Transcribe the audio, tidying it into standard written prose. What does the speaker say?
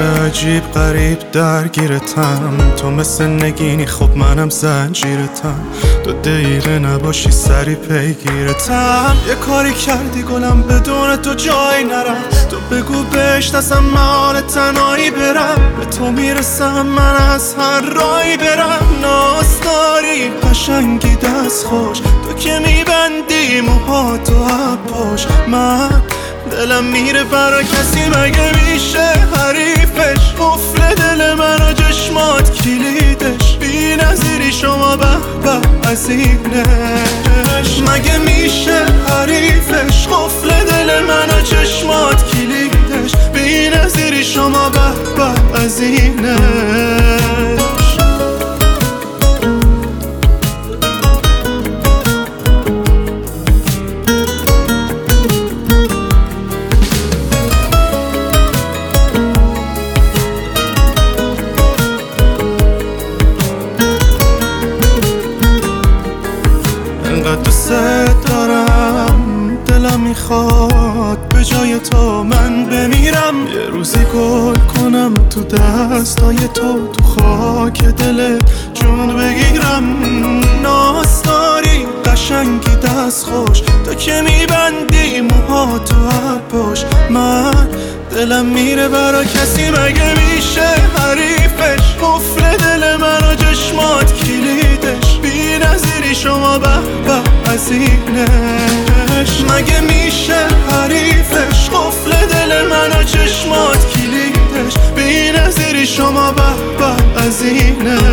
عجیب غریب درگیرتم، تو مثل نگینی خب منم زنجیرتم، 2 دقیقه نباشی سری پیگیرتم. یه کاری کردی گلم بدون تو جای نرم، تو بگو بهش دستم مال تنهایی برم، به تو میرسم من از هر رایی برم. ناز داری قشنگی دست خوش، تو که میبندی موهاتو عباش، من دلم میره برا کسی مگه میشه حریفش، قفل دل من و چشمات کلیدش، بی نظیری شما به به عظیمش، مگه میشه حریفش، قفل دل من و چشمات کلیدش، بی نظیری شما به به عظیمش. انقدر دوست دارم دلم میخواد به جای تو من بمیرم، یه روزی گل کنم تو دستای تو خاک دلت جون بگیرم. ناز داری قشنگی دست خوش، تو که میبندی موهاتو عباش، من دلم میره برا کسی مگه میشه حریفش، قفل دل من و چشمات کلیدش، بی نظیری شما به به عظیمش، مگه میشه حریفش، قفل دل من و چشمات کلیدش، بی نظیری شما به به عظیمش.